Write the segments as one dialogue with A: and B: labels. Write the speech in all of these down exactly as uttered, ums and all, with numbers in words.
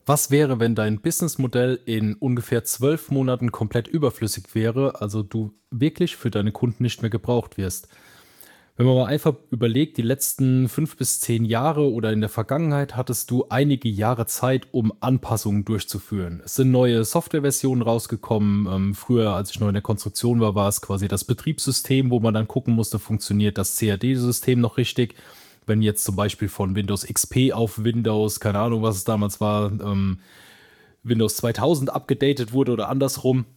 A: Was wäre, wenn dein Businessmodell in ungefähr zwölf Monaten komplett überflüssig wäre, also du wirklich für deine Kunden nicht mehr gebraucht wirst? Wenn man mal einfach überlegt, die letzten fünf bis zehn Jahre oder in der Vergangenheit hattest du einige Jahre Zeit, um Anpassungen durchzuführen. Es sind neue Softwareversionen rausgekommen. Ähm, früher, als ich noch in der Konstruktion war, war es quasi das Betriebssystem, wo man dann gucken musste, funktioniert das C A D-System noch richtig. Wenn jetzt zum Beispiel von Windows X P auf Windows, keine Ahnung, was es damals war, ähm, Windows zweitausend abgedatet wurde oder andersrum.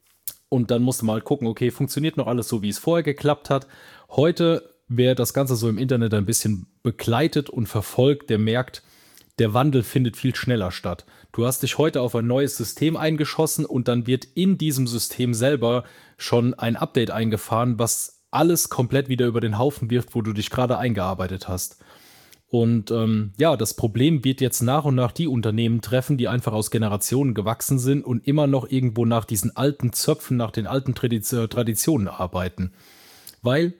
A: Und dann musste man halt gucken, okay, funktioniert noch alles so, wie es vorher geklappt hat. Heute, wer das Ganze so im Internet ein bisschen begleitet und verfolgt, der merkt, der Wandel findet viel schneller statt. Du hast dich heute auf ein neues System eingeschossen und dann wird in diesem System selber schon ein Update eingefahren, was alles komplett wieder über den Haufen wirft, wo du dich gerade eingearbeitet hast. Und ähm, ja, das Problem wird jetzt nach und nach die Unternehmen treffen, die einfach aus Generationen gewachsen sind und immer noch irgendwo nach diesen alten Zöpfen, nach den alten Tradiz äh, Traditionen arbeiten. Weil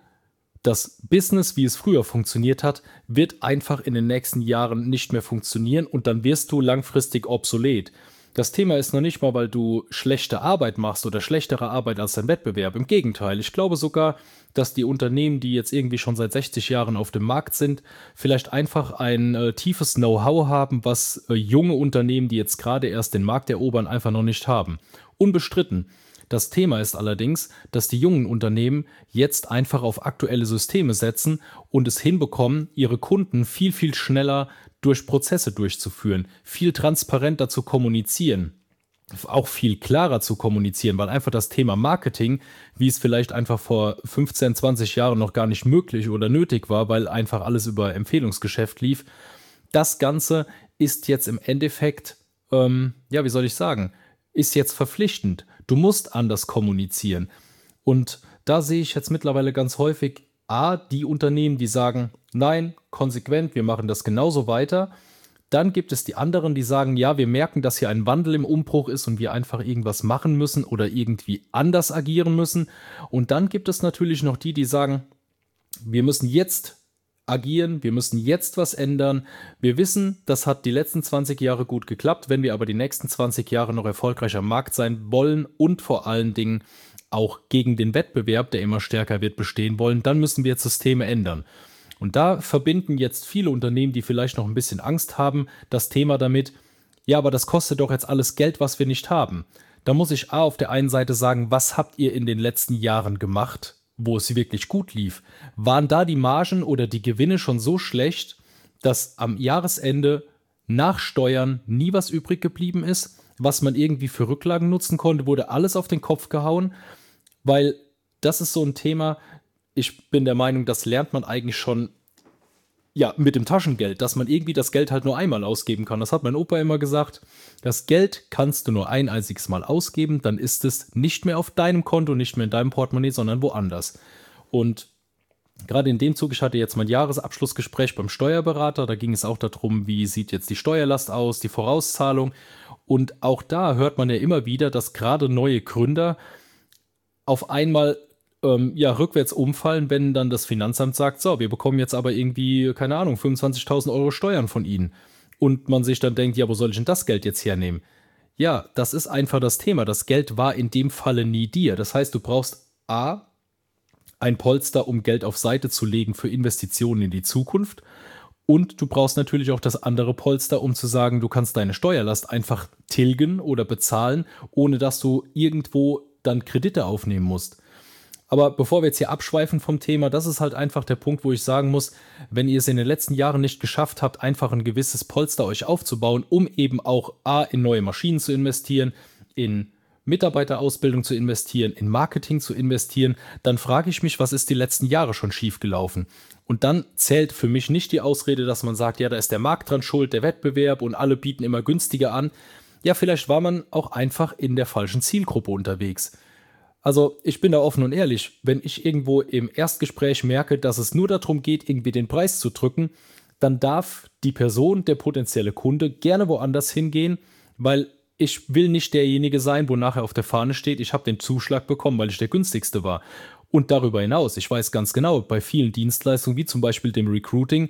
A: das Business, wie es früher funktioniert hat, wird einfach in den nächsten Jahren nicht mehr funktionieren und dann wirst du langfristig obsolet. Das Thema ist noch nicht mal, weil du schlechte Arbeit machst oder schlechtere Arbeit als dein Wettbewerb. Im Gegenteil, ich glaube sogar, dass die Unternehmen, die jetzt irgendwie schon seit sechzig Jahren auf dem Markt sind, vielleicht einfach ein äh, tiefes Know-how haben, was äh, junge Unternehmen, die jetzt gerade erst den Markt erobern, einfach noch nicht haben. Unbestritten. Das Thema ist allerdings, dass die jungen Unternehmen jetzt einfach auf aktuelle Systeme setzen und es hinbekommen, ihre Kunden viel, viel schneller durch Prozesse durchzuführen, viel transparenter zu kommunizieren, auch viel klarer zu kommunizieren, weil einfach das Thema Marketing, wie es vielleicht einfach vor fünfzehn, zwanzig Jahren noch gar nicht möglich oder nötig war, weil einfach alles über Empfehlungsgeschäft lief, das Ganze ist jetzt im Endeffekt, ähm, ja, wie soll ich sagen, ist jetzt verpflichtend. Du musst anders kommunizieren. Und da sehe ich jetzt mittlerweile ganz häufig A, die Unternehmen, die sagen, nein, konsequent, wir machen das genauso weiter. Dann gibt es die anderen, die sagen, ja, wir merken, dass hier ein Wandel im Umbruch ist und wir einfach irgendwas machen müssen oder irgendwie anders agieren müssen. Und dann gibt es natürlich noch die, die sagen, wir müssen jetzt agieren, wir müssen jetzt was ändern. Wir wissen, das hat die letzten zwanzig Jahre gut geklappt. Wenn wir aber die nächsten zwanzig Jahre noch erfolgreich am Markt sein wollen und vor allen Dingen auch gegen den Wettbewerb, der immer stärker wird, bestehen wollen, dann müssen wir jetzt Systeme ändern. Und da verbinden jetzt viele Unternehmen, die vielleicht noch ein bisschen Angst haben, das Thema damit, ja, aber das kostet doch jetzt alles Geld, was wir nicht haben. Da muss ich A auf der einen Seite sagen, was habt ihr in den letzten Jahren gemacht, wo es wirklich gut lief? Waren da die Margen oder die Gewinne schon so schlecht, dass am Jahresende nach Steuern nie was übrig geblieben ist, was man irgendwie für Rücklagen nutzen konnte, wurde alles auf den Kopf gehauen? Weil das ist so ein Thema, ich bin der Meinung, das lernt man eigentlich schon, ja, mit dem Taschengeld, dass man irgendwie das Geld halt nur einmal ausgeben kann. Das hat mein Opa immer gesagt. Das Geld kannst du nur ein einziges Mal ausgeben, dann ist es nicht mehr auf deinem Konto, nicht mehr in deinem Portemonnaie, sondern woanders. Und gerade in dem Zug, ich hatte jetzt mein Jahresabschlussgespräch beim Steuerberater, da ging es auch darum, wie sieht jetzt die Steuerlast aus, die Vorauszahlung. Und auch da hört man ja immer wieder, dass gerade neue Gründer auf einmal ähm, ja, rückwärts umfallen, wenn dann das Finanzamt sagt, so, wir bekommen jetzt aber irgendwie, keine Ahnung, fünfundzwanzigtausend Euro Steuern von Ihnen. Und man sich dann denkt, ja, wo soll ich denn das Geld jetzt hernehmen? Ja, das ist einfach das Thema. Das Geld war in dem Falle nie dir. Das heißt, du brauchst A, ein Polster, um Geld auf Seite zu legen für Investitionen in die Zukunft. Und du brauchst natürlich auch das andere Polster, um zu sagen, du kannst deine Steuerlast einfach tilgen oder bezahlen, ohne dass du irgendwo dann Kredite aufnehmen musst. Aber bevor wir jetzt hier abschweifen vom Thema, das ist halt einfach der Punkt, wo ich sagen muss, wenn ihr es in den letzten Jahren nicht geschafft habt, einfach ein gewisses Polster euch aufzubauen, um eben auch A, in neue Maschinen zu investieren, in Mitarbeiterausbildung zu investieren, in Marketing zu investieren, dann frage ich mich, was ist die letzten Jahre schon schiefgelaufen? Und dann zählt für mich nicht die Ausrede, dass man sagt, ja, da ist der Markt dran schuld, der Wettbewerb und alle bieten immer günstiger an. Ja, vielleicht war man auch einfach in der falschen Zielgruppe unterwegs. Also ich bin da offen und ehrlich, wenn ich irgendwo im Erstgespräch merke, dass es nur darum geht, irgendwie den Preis zu drücken, dann darf die Person, der potenzielle Kunde, gerne woanders hingehen, weil ich will nicht derjenige sein, wo nachher auf der Fahne steht, ich habe den Zuschlag bekommen, weil ich der günstigste war. Und darüber hinaus, ich weiß ganz genau, bei vielen Dienstleistungen, wie zum Beispiel dem Recruiting,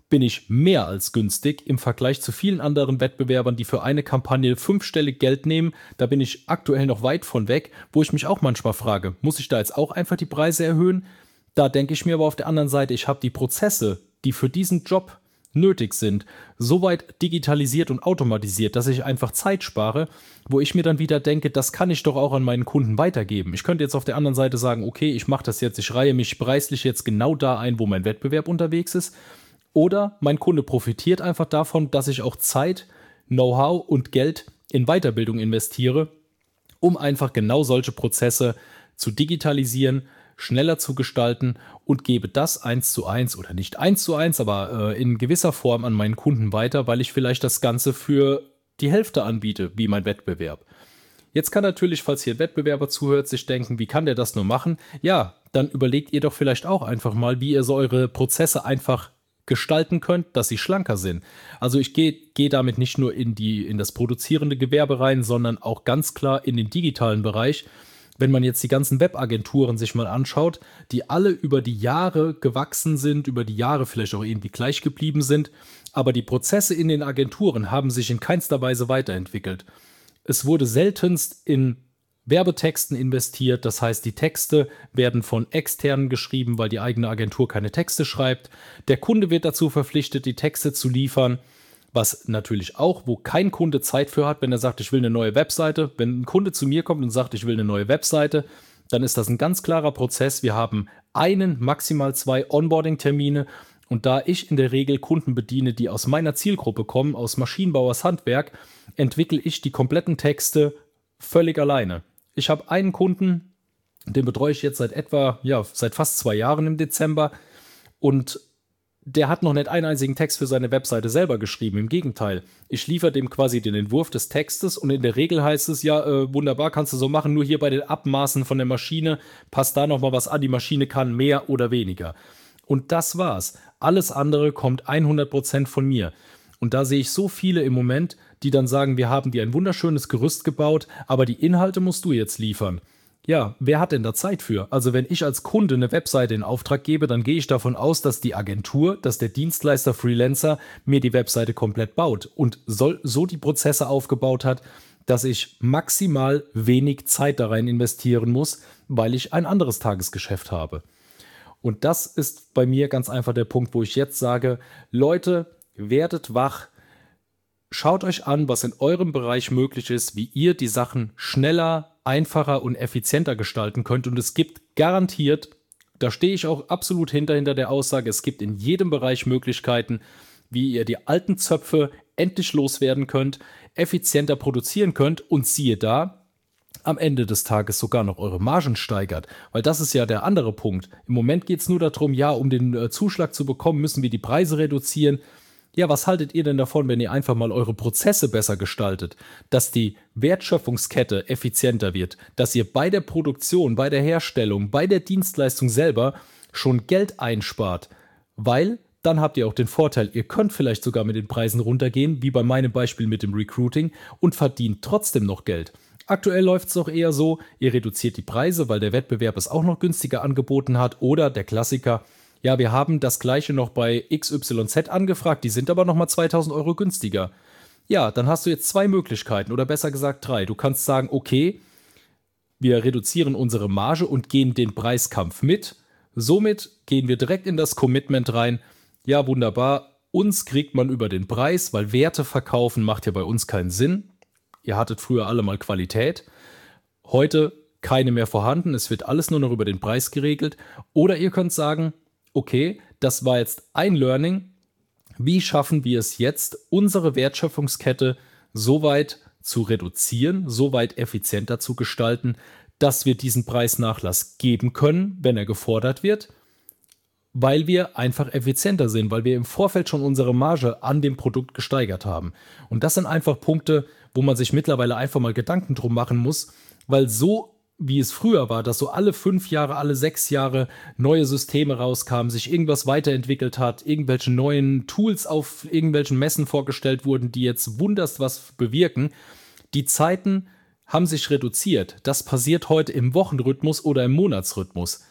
A: bin ich mehr als günstig im Vergleich zu vielen anderen Wettbewerbern, die für eine Kampagne fünfstellig Geld nehmen. Da bin ich aktuell noch weit von weg, wo ich mich auch manchmal frage, muss ich da jetzt auch einfach die Preise erhöhen? Da denke ich mir aber auf der anderen Seite, ich habe die Prozesse, die für diesen Job nötig sind, so weit digitalisiert und automatisiert, dass ich einfach Zeit spare, wo ich mir dann wieder denke, das kann ich doch auch an meinen Kunden weitergeben. Ich könnte jetzt auf der anderen Seite sagen, okay, ich mache das jetzt, ich reihe mich preislich jetzt genau da ein, wo mein Wettbewerb unterwegs ist. Oder mein Kunde profitiert einfach davon, dass ich auch Zeit, Know-how und Geld in Weiterbildung investiere, um einfach genau solche Prozesse zu digitalisieren, schneller zu gestalten und gebe das eins zu eins oder nicht eins zu eins, aber äh, in gewisser Form an meinen Kunden weiter, weil ich vielleicht das Ganze für die Hälfte anbiete, wie mein Wettbewerb. Jetzt kann natürlich, falls hier ein Wettbewerber zuhört, sich denken, wie kann der das nur machen? Ja, dann überlegt ihr doch vielleicht auch einfach mal, wie ihr so eure Prozesse einfach gestalten könnt, dass sie schlanker sind. Also ich gehe gehe damit nicht nur in die in das produzierende Gewerbe rein, sondern auch ganz klar in den digitalen Bereich. Wenn man jetzt die ganzen Webagenturen sich mal anschaut, die alle über die Jahre gewachsen sind, über die Jahre vielleicht auch irgendwie gleich geblieben sind, aber die Prozesse in den Agenturen haben sich in keinster Weise weiterentwickelt. Es wurde seltenst in Werbetexten investiert, das heißt, die Texte werden von externen geschrieben, weil die eigene Agentur keine Texte schreibt. Der Kunde wird dazu verpflichtet, die Texte zu liefern. Was natürlich auch, wo kein Kunde Zeit für hat, wenn er sagt, ich will eine neue Webseite. Wenn ein Kunde zu mir kommt und sagt, ich will eine neue Webseite, dann ist das ein ganz klarer Prozess. Wir haben einen, maximal zwei Onboarding-Termine. Und da ich in der Regel Kunden bediene, die aus meiner Zielgruppe kommen, aus Maschinenbauers Handwerk, entwickle ich die kompletten Texte völlig alleine. Ich habe einen Kunden, den betreue ich jetzt seit etwa, ja, seit fast zwei Jahren im Dezember. Und der hat noch nicht einen einzigen Text für seine Webseite selber geschrieben. Im Gegenteil, ich liefere dem quasi den Entwurf des Textes und in der Regel heißt es, ja, äh, wunderbar, kannst du so machen, nur hier bei den Abmaßen von der Maschine passt da nochmal was an, die Maschine kann mehr oder weniger. Und das war's. Alles andere kommt hundert Prozent von mir. Und da sehe ich so viele im Moment, die dann sagen, wir haben dir ein wunderschönes Gerüst gebaut, aber die Inhalte musst du jetzt liefern. Ja, wer hat denn da Zeit für? Also wenn ich als Kunde eine Webseite in Auftrag gebe, dann gehe ich davon aus, dass die Agentur, dass der Dienstleister Freelancer mir die Webseite komplett baut und soll, so die Prozesse aufgebaut hat, dass ich maximal wenig Zeit da rein investieren muss, weil ich ein anderes Tagesgeschäft habe. Und das ist bei mir ganz einfach der Punkt, wo ich jetzt sage, Leute, werdet wach, schaut euch an, was in eurem Bereich möglich ist, wie ihr die Sachen schneller, einfacher und effizienter gestalten könnt. Und es gibt garantiert, da stehe ich auch absolut hinter, hinter der Aussage, es gibt in jedem Bereich Möglichkeiten, wie ihr die alten Zöpfe endlich loswerden könnt, effizienter produzieren könnt und siehe da, am Ende des Tages sogar noch eure Margen steigert. Weil das ist ja der andere Punkt. Im Moment geht es nur darum, ja, um den äh, Zuschlag zu bekommen, müssen wir die Preise reduzieren. Ja, was haltet ihr denn davon, wenn ihr einfach mal eure Prozesse besser gestaltet, dass die Wertschöpfungskette effizienter wird, dass ihr bei der Produktion, bei der Herstellung, bei der Dienstleistung selber schon Geld einspart, weil dann habt ihr auch den Vorteil, ihr könnt vielleicht sogar mit den Preisen runtergehen, wie bei meinem Beispiel mit dem Recruiting und verdient trotzdem noch Geld. Aktuell läuft es doch eher so, ihr reduziert die Preise, weil der Wettbewerb es auch noch günstiger angeboten hat oder der Klassiker, ja, wir haben das gleiche noch bei X Y Z angefragt, die sind aber nochmal zweitausend Euro günstiger. Ja, dann hast du jetzt zwei Möglichkeiten oder besser gesagt drei. Du kannst sagen, okay, wir reduzieren unsere Marge und gehen den Preiskampf mit. Somit gehen wir direkt in das Commitment rein. Ja, wunderbar, uns kriegt man über den Preis, weil Werte verkaufen macht ja bei uns keinen Sinn. Ihr hattet früher alle mal Qualität. Heute keine mehr vorhanden, es wird alles nur noch über den Preis geregelt. Oder ihr könnt sagen, okay, das war jetzt ein Learning. Wie schaffen wir es jetzt, unsere Wertschöpfungskette so weit zu reduzieren, so weit effizienter zu gestalten, dass wir diesen Preisnachlass geben können, wenn er gefordert wird, weil wir einfach effizienter sind, weil wir im Vorfeld schon unsere Marge an dem Produkt gesteigert haben. Und das sind einfach Punkte, wo man sich mittlerweile einfach mal Gedanken drum machen muss, weil so wie es früher war, dass so alle fünf Jahre, alle sechs Jahre neue Systeme rauskamen, sich irgendwas weiterentwickelt hat, irgendwelche neuen Tools auf irgendwelchen Messen vorgestellt wurden, die jetzt wunderst was bewirken. Die Zeiten haben sich reduziert. Das passiert heute im Wochenrhythmus oder im Monatsrhythmus.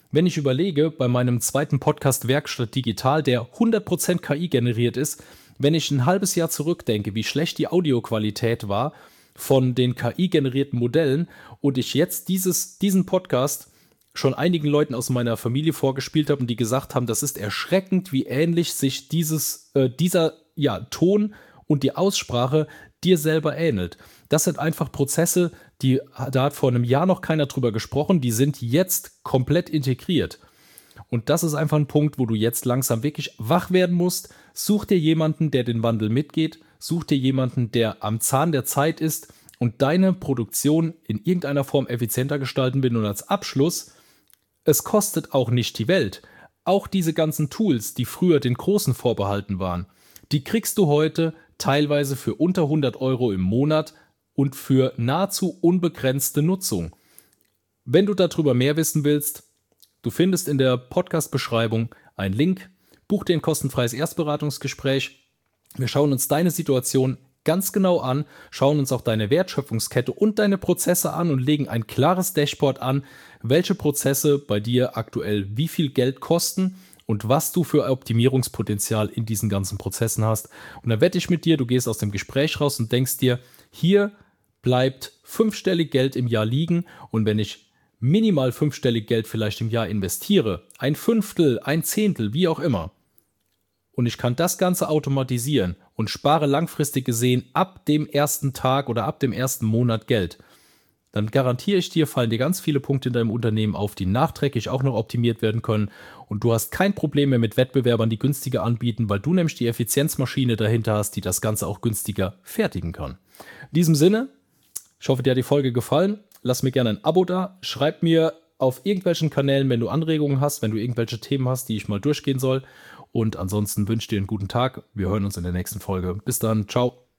A: Wenn ich überlege, bei meinem zweiten Podcast Werkstatt Digital, der hundert Prozent K I generiert ist, wenn ich ein halbes Jahr zurückdenke, wie schlecht die Audioqualität war von den K I-generierten Modellen und ich jetzt dieses, diesen Podcast schon einigen Leuten aus meiner Familie vorgespielt habe und die gesagt haben, das ist erschreckend, wie ähnlich sich dieses, äh, dieser ja, Ton und die Aussprache dir selber ähnelt. Das sind einfach Prozesse, die, da hat vor einem Jahr noch keiner drüber gesprochen, die sind jetzt komplett integriert. Und das ist einfach ein Punkt, wo du jetzt langsam wirklich wach werden musst. Such dir jemanden, der den Wandel mitgeht. Such dir jemanden, der am Zahn der Zeit ist und deine Produktion in irgendeiner Form effizienter gestalten will. Und als Abschluss, es kostet auch nicht die Welt. Auch diese ganzen Tools, die früher den Großen vorbehalten waren, die kriegst du heute teilweise für unter hundert Euro im Monat und für nahezu unbegrenzte Nutzung. Wenn du darüber mehr wissen willst, du findest in der Podcast-Beschreibung einen Link, buch dir ein kostenfreies Erstberatungsgespräch. Wir schauen uns deine Situation ganz genau an, schauen uns auch deine Wertschöpfungskette und deine Prozesse an und legen ein klares Dashboard an, welche Prozesse bei dir aktuell wie viel Geld kosten und was du für Optimierungspotenzial in diesen ganzen Prozessen hast. Und dann wette ich mit dir, du gehst aus dem Gespräch raus und denkst dir, hier bleibt fünfstellig Geld im Jahr liegen und wenn ich minimal fünfstellig Geld vielleicht im Jahr investiere, ein Fünftel, ein Zehntel, wie auch immer, und ich kann das Ganze automatisieren und spare langfristig gesehen ab dem ersten Tag oder ab dem ersten Monat Geld, dann garantiere ich dir, fallen dir ganz viele Punkte in deinem Unternehmen auf, die nachträglich auch noch optimiert werden können und du hast kein Problem mehr mit Wettbewerbern, die günstiger anbieten, weil du nämlich die Effizienzmaschine dahinter hast, die das Ganze auch günstiger fertigen kann. In diesem Sinne, ich hoffe, dir hat die Folge gefallen. Lass mir gerne ein Abo da. Schreib mir auf irgendwelchen Kanälen, wenn du Anregungen hast, wenn du irgendwelche Themen hast, die ich mal durchgehen soll. Und ansonsten wünsche ich dir einen guten Tag. Wir hören uns in der nächsten Folge. Bis dann. Ciao.